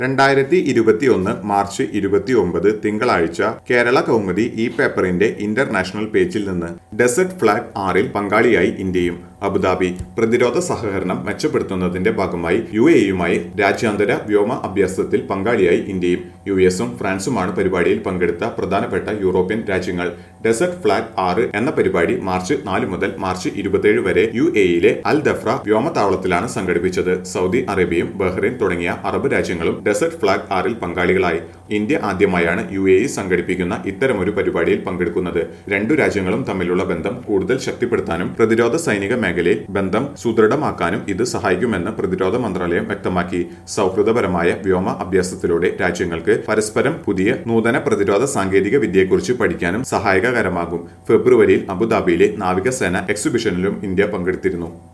2021 March 29 തിങ്കളാഴ്ച കേരള കൗമുദി ഈ പേപ്പറിന്റെ ഇന്റർനാഷണൽ പേജിൽ നിന്ന് ഡെസർട്ട് ഫ്ലാഗ് 6-ൽ പങ്കാളിയായി ഇന്ത്യയും. അബുദാബി പ്രതിരോധ സഹകരണം മെച്ചപ്പെടുത്തുന്നതിന്റെ ഭാഗമായി UAE-യുമായി രാജ്യാന്തര വ്യോമ അഭ്യാസത്തിൽ പങ്കാളിയായി ഇന്ത്യയും. US-ഉം ഫ്രാൻസുമാണ് പരിപാടിയിൽ പങ്കെടുത്ത പ്രധാനപ്പെട്ട യൂറോപ്യൻ രാജ്യങ്ങൾ. ഡെസർട്ട് ഫ്ലാഗ് 6 എന്ന പരിപാടി മാർച്ച് 4 മുതൽ മാർച്ച് 27 വരെ UAE-യിലെ അൽ ദഫ്ര വ്യോമതാവളത്തിലാണ് സംഘടിപ്പിച്ചത്. സൗദി അറേബ്യയും ബഹ്റൈൻ തുടങ്ങിയ അറബ് രാജ്യങ്ങളും ഡെസർട്ട് ഫ്ലാഗ് 6-ൽ പങ്കാളികളായി. ഇന്ത്യ ആദ്യമായാണ് UAE സംഘടിപ്പിക്കുന്ന ഇത്തരമൊരു പരിപാടിയിൽ പങ്കെടുക്കുന്നത്. രണ്ടു രാജ്യങ്ങളും തമ്മിലുള്ള ബന്ധം കൂടുതൽ ശക്തിപ്പെടുത്താനും പ്രതിരോധ സൈനിക മേഖലയിൽ ബന്ധം സുദൃഢമാക്കാനും ഇത് സഹായിക്കുമെന്ന് പ്രതിരോധ മന്ത്രാലയം വ്യക്തമാക്കി. സൗഹൃദപരമായ വ്യോമ അഭ്യാസത്തിലൂടെ രാജ്യങ്ങൾക്ക് പരസ്പരം പുതിയ നൂതന പ്രതിരോധ സാങ്കേതിക വിദ്യയെക്കുറിച്ച് പഠിക്കാനും സഹായകരമാകും. ഫെബ്രുവരിയിൽ അബുദാബിയിലെ നാവികസേന എക്സിബിഷനിലും ഇന്ത്യ പങ്കെടുത്തിരുന്നു.